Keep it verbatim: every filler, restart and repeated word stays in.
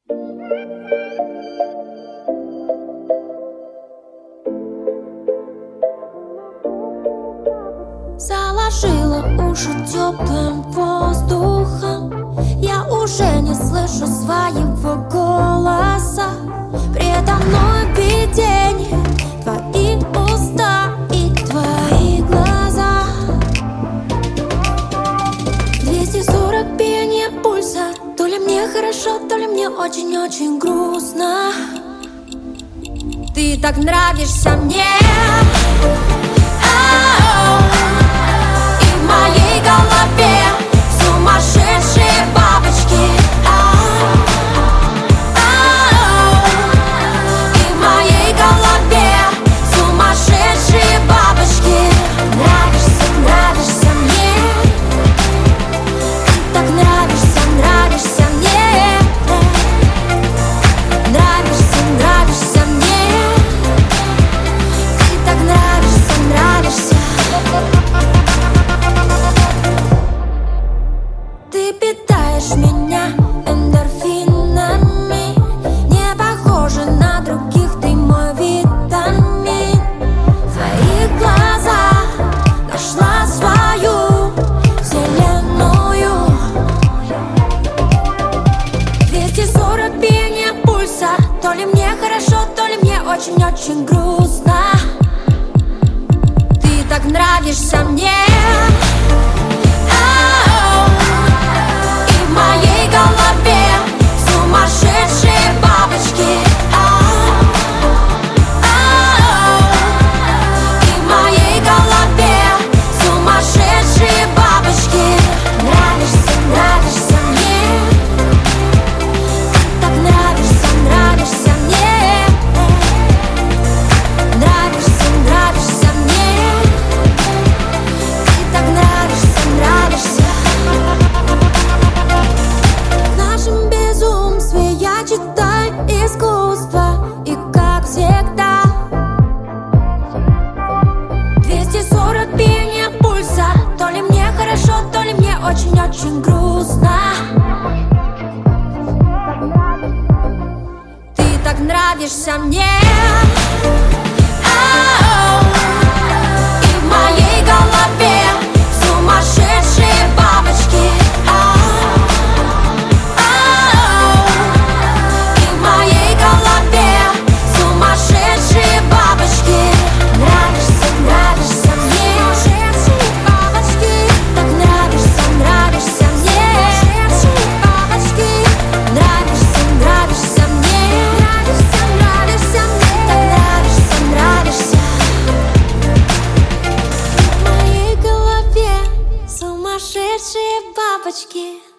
Заложила уши теплым воздухом. Я уже не слышу своего голоса. Предо мной видение, твои уста и твои глаза. Двести сорок биения пульса. То ли мне хорошо, то ли мне очень-очень грустно. Ты так нравишься мне. И в моей голове сумасшедшие бабочки. И в моей голове сумасшедшие бабочки. Нравишься, нравишься мне. Ты так нравишься, нравишься мне. Нравишься, нравишься мне. Ты так нравишься, нравишься. Ты питаешь меня эндорфинами. Не похожа на других, ты мой витамин. В твоих глазах нашла свою вселенную. Двести сорок биения пульса. То ли мне хорошо, то ли мне очень-очень грустно. Ты так нравишься мне. И в моей голове сумасшедшие бабочки. И в моей голове сумасшедшие бабочки. Нравишься, нравишься мне. Ты так нравишься, нравишься мне. Нравишься, нравишься мне. Ты так нравишься, нравишься. В нашем безумстве я читаю искусство. И как всегда двести сорок биения пульса. То ли мне хорошо, то ли мне очень-очень грустно. Ты так нравишься мне. И в моей голове сумасшедшие бабочки. И в моей голове сумасшедшие бабочки. Нравишься, нравишься мне. Сумасшедшие бабочки. Так нравишься, нравишься мне. Сумасшедшие бабочки. Нравишься, нравишься мне. Нравишься, нравишься мне. Так нравишься, нравишься. В моей голове сумасшедшие бабочки.